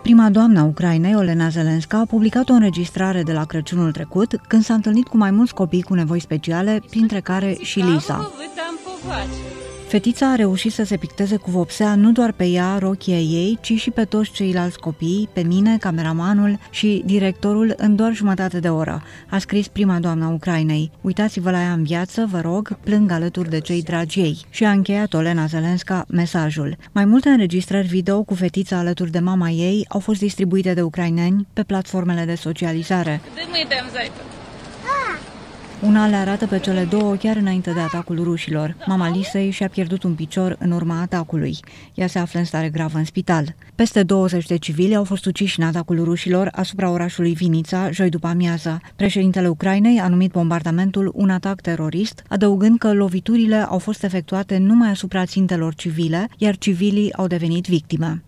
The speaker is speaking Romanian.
Prima doamna Ucrainei, Olena Zelenska, a publicat o înregistrare de la Crăciunul trecut, când s-a întâlnit cu mai mulți copii cu nevoi speciale, printre care și Lisa. Fetița a reușit să se picteze cu vopsea nu doar pe ea, rochia ei, ci și pe toți ceilalți copii, pe mine, cameramanul și directorul în doar jumătate de oră, a scris prima doamna Ucrainei. Uitați-vă la ea în viață, vă rog, plâng alături de cei dragi ei. Și a încheiat Olena Zelenska mesajul. Mai multe înregistrări video cu fetița alături de mama ei au fost distribuite de ucraineni pe platformele de socializare. Una le arată pe cele două chiar înainte de atacul rușilor. Mama Lisei și-a pierdut un picior în urma atacului. Ea se află în stare gravă în spital. Peste 20 de civili au fost uciși în atacul rușilor asupra orașului Vinița, joi după amiază. Președintele Ucrainei a numit bombardamentul un atac terorist, adăugând că loviturile au fost efectuate numai asupra țintelor civile, iar civilii au devenit victime.